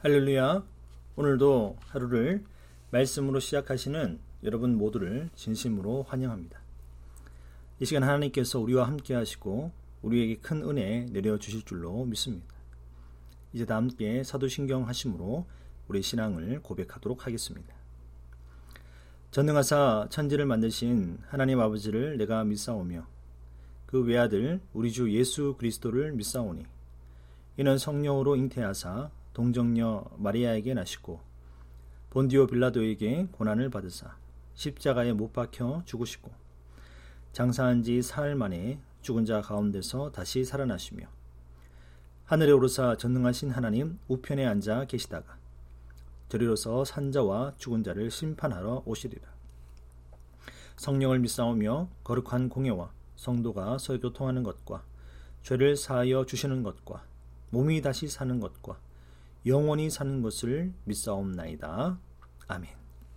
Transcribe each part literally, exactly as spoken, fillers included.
할렐루야. 오늘도 하루를 말씀으로 시작하시는 여러분 모두를 진심으로 환영합니다. 이 시간 하나님께서 우리와 함께 하시고 우리에게 큰 은혜 내려주실 줄로 믿습니다. 이제 다 함께 사도신경 하심으로 우리 신앙을 고백하도록 하겠습니다. 전능하사 천지를 만드신 하나님 아버지를 내가 믿사오며 그 외아들 우리 주 예수 그리스도를 믿사오니 이는 성령으로 잉태하사 동정녀 마리아에게 나시고 본디오 빌라도에게 고난을 받으사 십자가에 못 박혀 죽으시고 장사한 지 사흘 만에 죽은 자 가운데서 다시 살아나시며 하늘에 오르사 전능하신 하나님 우편에 앉아 계시다가 저리로서 산자와 죽은 자를 심판하러 오시리라. 성령을 믿사오며 거룩한 공예와 성도가 서로 통하는 것과 죄를 사하여 주시는 것과 몸이 다시 사는 것과 영원히 사는 것을 믿사옵나이다. 아멘.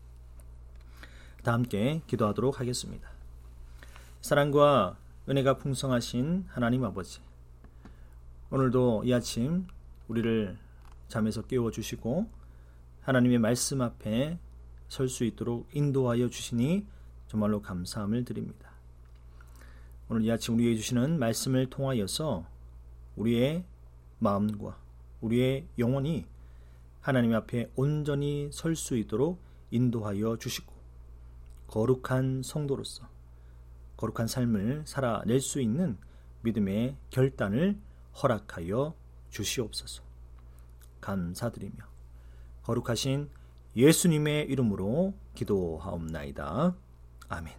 다 함께 기도하도록 하겠습니다. 사랑과 은혜가 풍성하신 하나님 아버지, 오늘도 이 아침 우리를 잠에서 깨워주시고 하나님의 말씀 앞에 설 수 있도록 인도하여 주시니 정말로 감사함을 드립니다. 오늘 이 아침 우리에게 주시는 말씀을 통하여서 우리의 마음과 우리의 영혼이 하나님 앞에 온전히 설 수 있도록 인도하여 주시고 거룩한 성도로서 거룩한 삶을 살아낼 수 있는 믿음의 결단을 허락하여 주시옵소서. 감사드리며 거룩하신 예수님의 이름으로 기도하옵나이다. 아멘.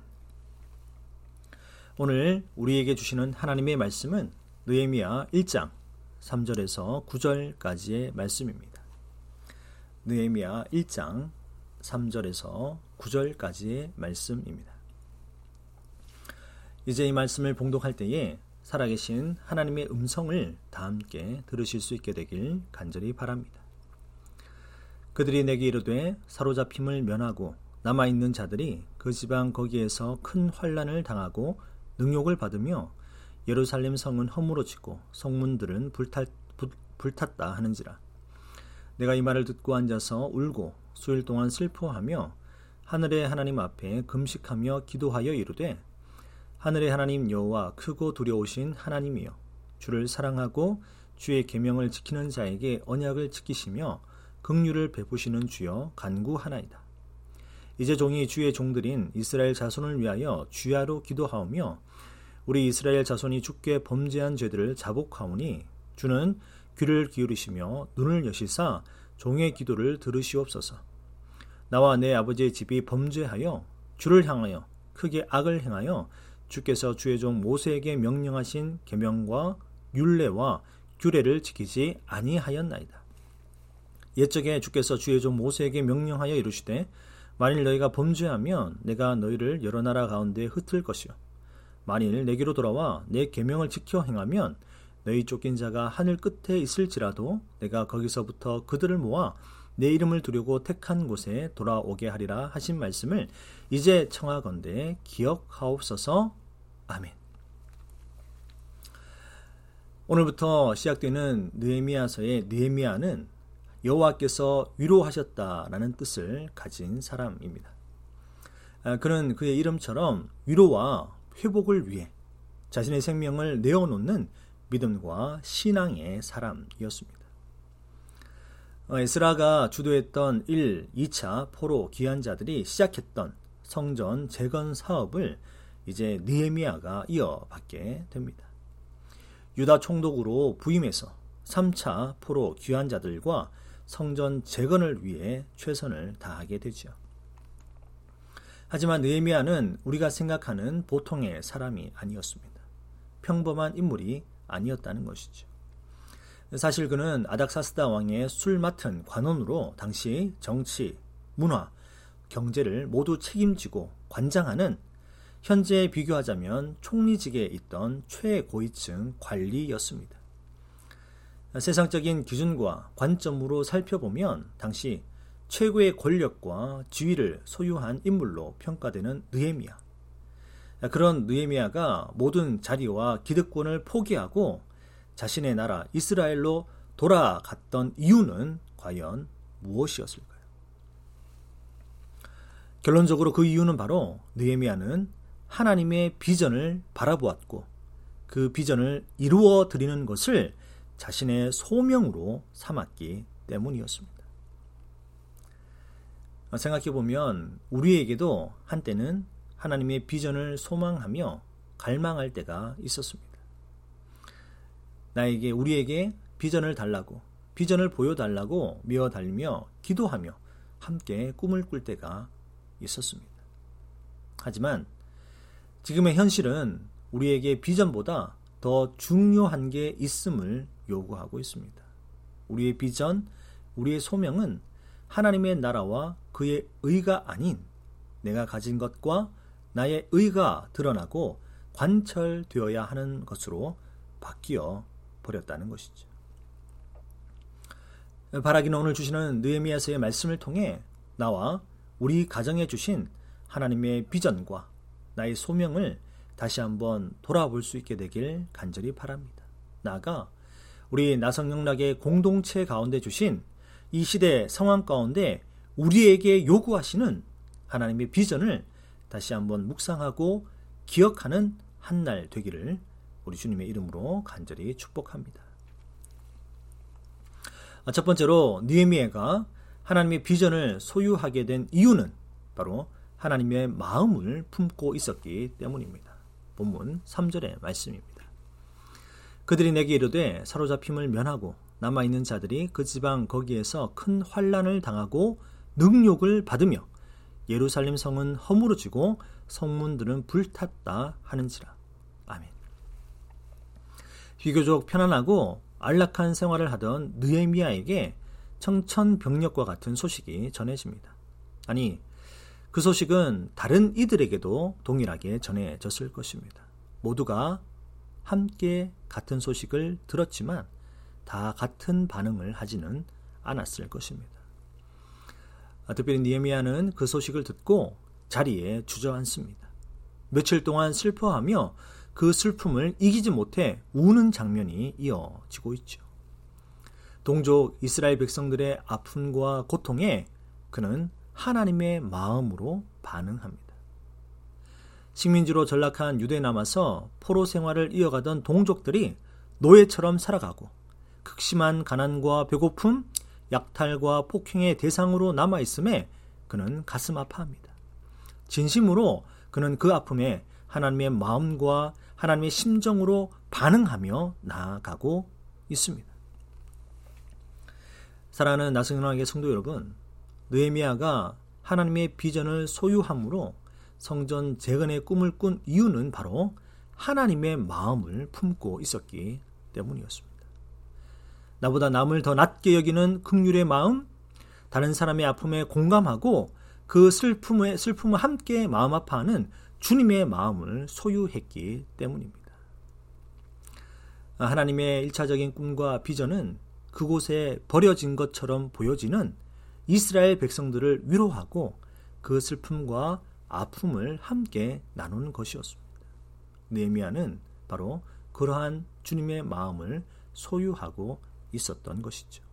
오늘 우리에게 주시는 하나님의 말씀은 느헤미야 일 장 삼 절에서 구 절까지의 말씀입니다. 느헤미야 일 장 삼 절에서 구 절까지의 말씀입니다. 이제 이 말씀을 봉독할 때에 살아계신 하나님의 음성을 다 함께 들으실 수 있게 되길 간절히 바랍니다. 그들이 내게 이르되 사로잡힘을 면하고 남아있는 자들이 그 지방 거기에서 큰 환난을 당하고 능욕을 받으며 예루살렘 성은 허물어지고 성문들은 불탔, 부, 불탔다 하는지라. 내가 이 말을 듣고 앉아서 울고 수일 동안 슬퍼하며 하늘의 하나님 앞에 금식하며 기도하여 이르되 하늘의 하나님 여호와 크고 두려우신 하나님이여 주를 사랑하고 주의 계명을 지키는 자에게 언약을 지키시며 긍휼을 베푸시는 주여 간구하나이다. 이제 종이 주의 종들인 이스라엘 자손을 위하여 주야로 기도하오며 우리 이스라엘 자손이 주께 범죄한 죄들을 자복하오니 주는 귀를 기울이시며 눈을 여시사 종의 기도를 들으시옵소서. 나와 내 아버지의 집이 범죄하여 주를 향하여 크게 악을 행하여 주께서 주의 종 모세에게 명령하신 계명과 율례와 규례를 지키지 아니하였나이다. 옛적에 주께서 주의 종 모세에게 명령하여 이르시되 만일 너희가 범죄하면 내가 너희를 여러 나라 가운데 흩을 것이요 만일 내게로 돌아와 내 계명을 지켜 행하면 너희 쫓긴 자가 하늘 끝에 있을지라도 내가 거기서부터 그들을 모아 내 이름을 두려고 택한 곳에 돌아오게 하리라 하신 말씀을 이제 청하건대 기억하옵소서. 아멘. 오늘부터 시작되는 느헤미야서의 느헤미야는 여호와께서 위로하셨다라는 뜻을 가진 사람입니다. 그는 그의 이름처럼 위로와 회복을 위해 자신의 생명을 내어놓는 믿음과 신앙의 사람이었습니다. 에스라가 주도했던 일, 이 차 포로 귀환자들이 시작했던 성전 재건 사업을 이제 느헤미야가 이어받게 됩니다. 유다 총독으로 부임해서 삼 차 포로 귀환자들과 성전 재건을 위해 최선을 다하게 되죠. 하지만 느헤미야는 우리가 생각하는 보통의 사람이 아니었습니다. 평범한 인물이 아니었다는 것이죠. 사실 그는 아닥사스다 왕의 술 맡은 관원으로 당시 정치, 문화, 경제를 모두 책임지고 관장하는 현재에 비교하자면 총리직에 있던 최고위층 관리였습니다. 세상적인 기준과 관점으로 살펴보면 당시 최고의 권력과 지위를 소유한 인물로 평가되는 느헤미야. 그런 느헤미야가 모든 자리와 기득권을 포기하고 자신의 나라 이스라엘로 돌아갔던 이유는 과연 무엇이었을까요? 결론적으로 그 이유는 바로 느헤미야는 하나님의 비전을 바라보았고 그 비전을 이루어 드리는 것을 자신의 소명으로 삼았기 때문이었습니다. 생각해보면 우리에게도 한때는 하나님의 비전을 소망하며 갈망할 때가 있었습니다. 나에게 우리에게 비전을 달라고 비전을 보여달라고 미어달리며 기도하며 함께 꿈을 꿀 때가 있었습니다. 하지만 지금의 현실은 우리에게 비전보다 더 중요한 게 있음을 요구하고 있습니다. 우리의 비전, 우리의 소명은 하나님의 나라와 그의 의가 아닌 내가 가진 것과 나의 의가 드러나고 관철되어야 하는 것으로 바뀌어 버렸다는 것이죠. 바라기는 오늘 주시는 느헤미야서의 말씀을 통해 나와 우리 가정에 주신 하나님의 비전과 나의 소명을 다시 한번 돌아볼 수 있게 되길 간절히 바랍니다. 나아가 우리 나성영락의 공동체 가운데 주신 이 시대 상황 가운데 우리에게 요구하시는 하나님의 비전을 다시 한번 묵상하고 기억하는 한 날 되기를 우리 주님의 이름으로 간절히 축복합니다. 첫 번째로 느헤미야가 하나님의 비전을 소유하게 된 이유는 바로 하나님의 마음을 품고 있었기 때문입니다. 본문 삼 절의 말씀입니다. 그들이 내게 이르되 사로잡힘을 면하고 남아있는 자들이 그 지방 거기에서 큰 환난을 당하고 능욕을 받으며 예루살렘 성은 허물어지고 성문들은 불탔다 하는지라. 아멘. 비교적 편안하고 안락한 생활을 하던 느헤미야에게 청천벽력과 같은 소식이 전해집니다. 아니, 그 소식은 다른 이들에게도 동일하게 전해졌을 것입니다. 모두가 함께 같은 소식을 들었지만 다 같은 반응을 하지는 않았을 것입니다. 특별히 느헤미야는 그 소식을 듣고 자리에 주저앉습니다. 며칠 동안 슬퍼하며 그 슬픔을 이기지 못해 우는 장면이 이어지고 있죠. 동족 이스라엘 백성들의 아픔과 고통에 그는 하나님의 마음으로 반응합니다. 식민지로 전락한 유대에 남아서 포로 생활을 이어가던 동족들이 노예처럼 살아가고 극심한 가난과 배고픔, 약탈과 폭행의 대상으로 남아있음에 그는 가슴 아파합니다. 진심으로 그는 그 아픔에 하나님의 마음과 하나님의 심정으로 반응하며 나아가고 있습니다. 사랑하는 나성현왕의 성도 여러분, 느헤미야가 하나님의 비전을 소유함으로 성전 재건의 꿈을 꾼 이유는 바로 하나님의 마음을 품고 있었기 때문이었습니다. 나보다 남을 더 낮게 여기는 긍휼의 마음, 다른 사람의 아픔에 공감하고 그 슬픔에, 슬픔을 함께 마음 아파하는 주님의 마음을 소유했기 때문입니다. 하나님의 일차적인 꿈과 비전은 그곳에 버려진 것처럼 보여지는 이스라엘 백성들을 위로하고 그 슬픔과 아픔을 함께 나누는 것이었습니다. 느헤미야는 바로 그러한 주님의 마음을 소유하고 있었던 것이죠.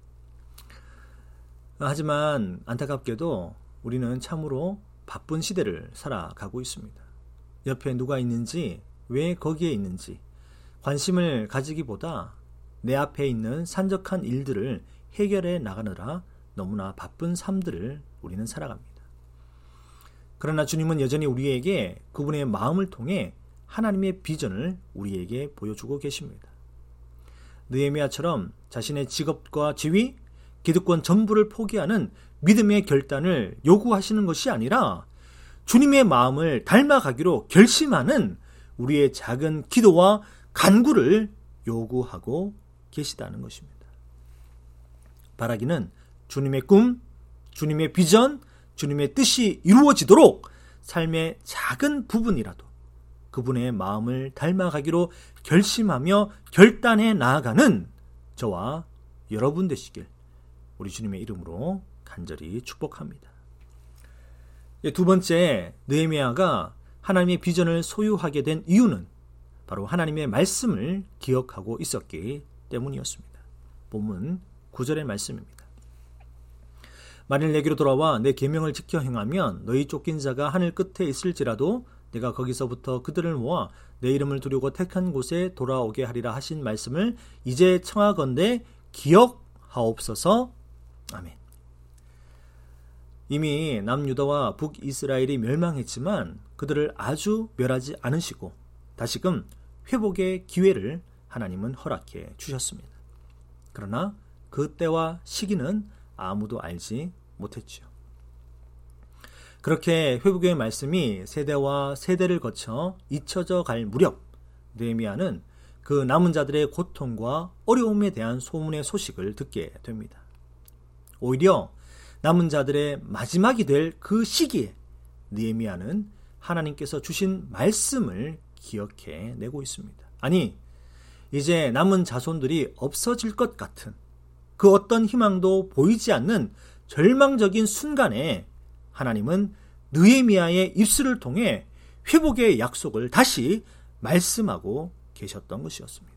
하지만 안타깝게도 우리는 참으로 바쁜 시대를 살아가고 있습니다. 옆에 누가 있는지, 왜 거기에 있는지 관심을 가지기보다 내 앞에 있는 산적한 일들을 해결해 나가느라 너무나 바쁜 삶들을 우리는 살아갑니다. 그러나 주님은 여전히 우리에게 그분의 마음을 통해 하나님의 비전을 우리에게 보여주고 계십니다. 느헤미야처럼 자신의 직업과 지위, 기득권 전부를 포기하는 믿음의 결단을 요구하시는 것이 아니라 주님의 마음을 닮아가기로 결심하는 우리의 작은 기도와 간구를 요구하고 계시다는 것입니다. 바라기는 주님의 꿈, 주님의 비전, 주님의 뜻이 이루어지도록 삶의 작은 부분이라도 그분의 마음을 닮아가기로 결심하며 결단해 나아가는 저와 여러분 되시길 우리 주님의 이름으로 간절히 축복합니다. 두 번째, 느헤미야가 하나님의 비전을 소유하게 된 이유는 바로 하나님의 말씀을 기억하고 있었기 때문이었습니다. 본문 구 절의 말씀입니다. 만일 내게로 돌아와 내 계명을 지켜 행하면 너희 쫓긴 자가 하늘 끝에 있을지라도 내가 거기서부터 그들을 모아 내 이름을 두려고 택한 곳에 돌아오게 하리라 하신 말씀을 이제 청하건대 기억하옵소서. 아멘. 이미 남유다와 북이스라엘이 멸망했지만 그들을 아주 멸하지 않으시고 다시금 회복의 기회를 하나님은 허락해 주셨습니다. 그러나 그 때와 시기는 아무도 알지 못했죠. 그렇게 회복의 말씀이 세대와 세대를 거쳐 잊혀져 갈 무렵 느헤미야는 그 남은 자들의 고통과 어려움에 대한 소문의 소식을 듣게 됩니다. 오히려 남은 자들의 마지막이 될 그 시기에 느헤미야는 하나님께서 주신 말씀을 기억해 내고 있습니다. 아니, 이제 남은 자손들이 없어질 것 같은 그 어떤 희망도 보이지 않는 절망적인 순간에 하나님은 느헤미야의 입술을 통해 회복의 약속을 다시 말씀하고 계셨던 것이었습니다.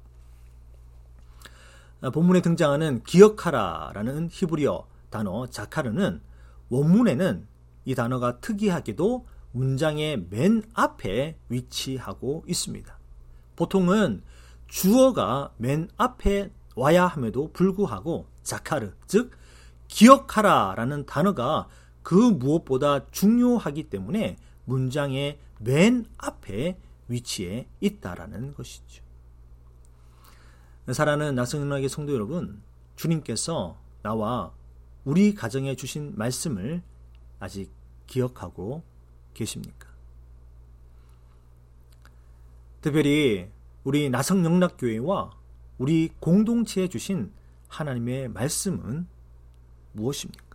본문에 등장하는 기억하라라는 히브리어 단어 자카르는 원문에는 이 단어가 특이하게도 문장의 맨 앞에 위치하고 있습니다. 보통은 주어가 맨 앞에 와야 함에도 불구하고 자카르, 즉 기억하라라는 단어가 그 무엇보다 중요하기 때문에 문장의 맨 앞에 위치해 있다라는 것이죠. 사랑하는 나성연합의 성도 여러분, 주님께서 나와 우리 가정에 주신 말씀을 아직 기억하고 계십니까? 특별히 우리 나성영락교회와 우리 공동체에 주신 하나님의 말씀은 무엇입니까?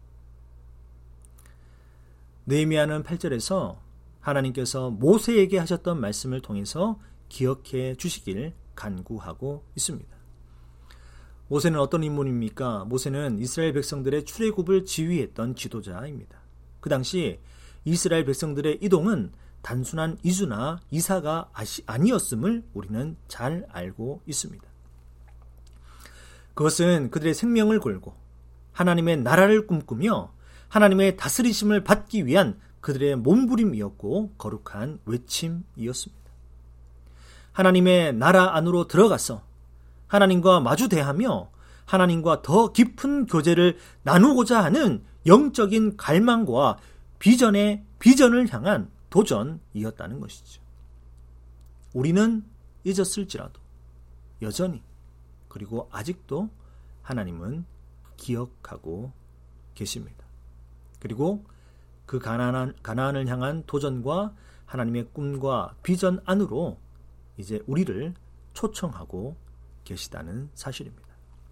느헤미야는 팔 절에서 하나님께서 모세에게 하셨던 말씀을 통해서 기억해 주시길 간구하고 있습니다. 모세는 어떤 인물입니까? 모세는 이스라엘 백성들의 출애굽을 지휘했던 지도자입니다. 그 당시 이스라엘 백성들의 이동은 단순한 이주나 이사가 아니었음을 우리는 잘 알고 있습니다. 그것은 그들의 생명을 걸고 하나님의 나라를 꿈꾸며 하나님의 다스리심을 받기 위한 그들의 몸부림이었고 거룩한 외침이었습니다. 하나님의 나라 안으로 들어가서 하나님과 마주 대하며 하나님과 더 깊은 교제를 나누고자 하는 영적인 갈망과 비전의 비전을 향한 도전이었다는 것이죠. 우리는 잊었을지라도 여전히 그리고 아직도 하나님은 기억하고 계십니다. 그리고 그 가나안, 가나안을 향한 도전과 하나님의 꿈과 비전 안으로 이제 우리를 초청하고 계시다는 사실입니다.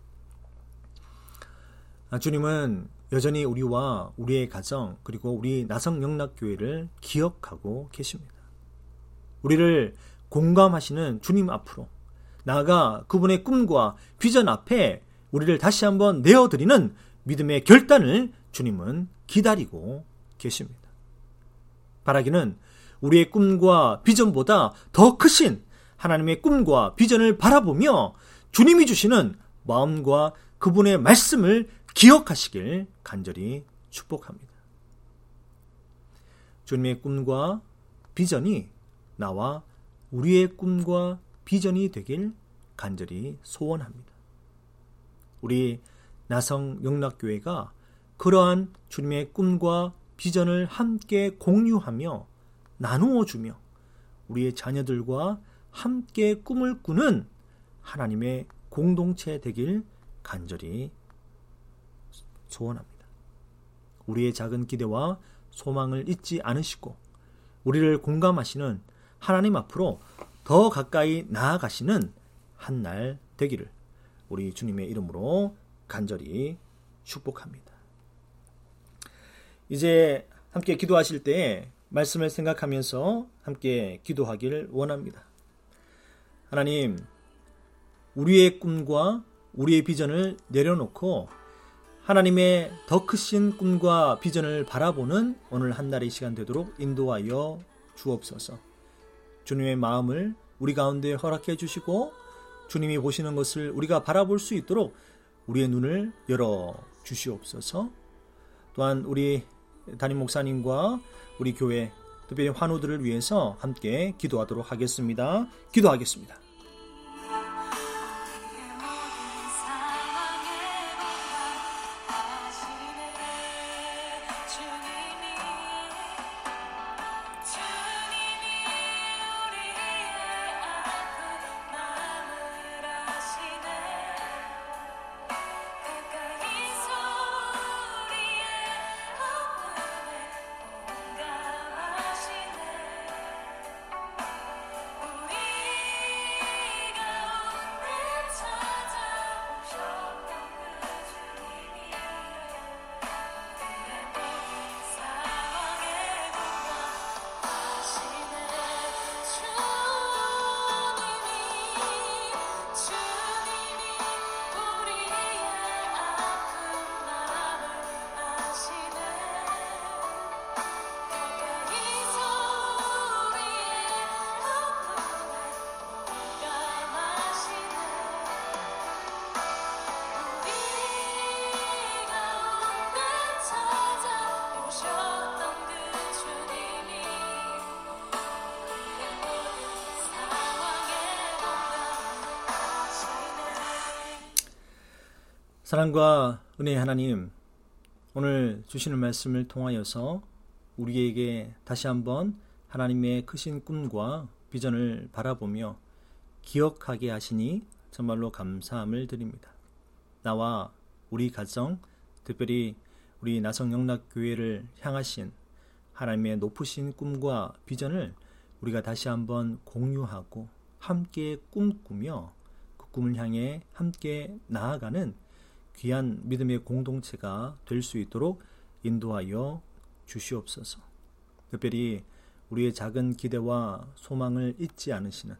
주님은 여전히 우리와 우리의 가정 그리고 우리 나성영락교회를 기억하고 계십니다. 우리를 공감하시는 주님 앞으로 나아가 그분의 꿈과 비전 앞에 우리를 다시 한번 내어드리는 믿음의 결단을 주님은 기다리고 계십니다. 바라기는 우리의 꿈과 비전보다 더 크신 하나님의 꿈과 비전을 바라보며 주님이 주시는 마음과 그분의 말씀을 기억하시길 간절히 축복합니다. 주님의 꿈과 비전이 나와 우리의 꿈과 비전이 되길 간절히 소원합니다. 우리 나성영락교회가 그러한 주님의 꿈과 비전을 함께 공유하며 나누어주며 우리의 자녀들과 함께 꿈을 꾸는 하나님의 공동체 되길 간절히 소원합니다. 우리의 작은 기대와 소망을 잊지 않으시고 우리를 공감하시는 하나님 앞으로 더 가까이 나아가시는 한 날 되기를 우리 주님의 이름으로 간절히 축복합니다. 이제 함께 기도하실 때 말씀을 생각하면서 함께 기도하기를 원합니다. 하나님, 우리의 꿈과 우리의 비전을 내려놓고 하나님의 더 크신 꿈과 비전을 바라보는 오늘 한 날의 시간 되도록 인도하여 주옵소서. 주님의 마음을 우리 가운데 허락해 주시고 주님이 보시는 것을 우리가 바라볼 수 있도록 우리의 눈을 열어 주시옵소서. 또한 우리 담임 목사님과 우리 교회 특별히 환우들을 위해서 함께 기도하도록 하겠습니다. 기도하겠습니다. 사랑과 은혜의 하나님, 오늘 주시는 말씀을 통하여서 우리에게 다시 한번 하나님의 크신 꿈과 비전을 바라보며 기억하게 하시니 정말로 감사함을 드립니다. 나와 우리 가정, 특별히 우리 나성영락교회를 향하신 하나님의 높으신 꿈과 비전을 우리가 다시 한번 공유하고 함께 꿈꾸며 그 꿈을 향해 함께 나아가는 귀한 믿음의 공동체가 될 수 있도록 인도하여 주시옵소서. 특별히 우리의 작은 기대와 소망을 잊지 않으시는,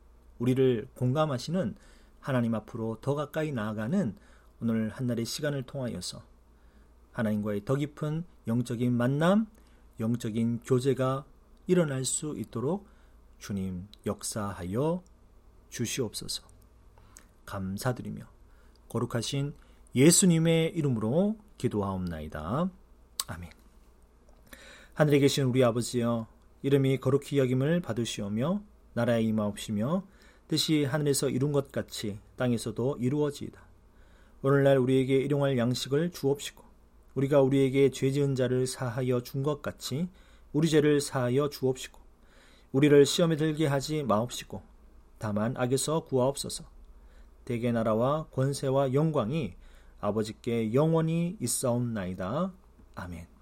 우리를 공감하시는 하나님 앞으로 더 가까이 나아가는 오늘 한날의 시간을 통하여서 하나님과의 더 깊은 영적인 만남, 영적인 교제가 일어날 수 있도록 주님 역사하여 주시옵소서. 감사드리며 거룩하신 예수님의 이름으로 기도하옵나이다. 아멘. 하늘에 계신 우리 아버지여, 이름이 거룩히 여김을 받으시오며 나라에 임하옵시며 뜻이 하늘에서 이룬 것 같이 땅에서도 이루어지이다. 오늘날 우리에게 일용할 양식을 주옵시고 우리가 우리에게 죄 지은 자를 사하여 준 것 같이 우리 죄를 사하여 주옵시고 우리를 시험에 들게 하지 마옵시고 다만 악에서 구하옵소서. 대개 나라와 권세와 영광이 아버지께 영원히 있사옵나이다. 아멘.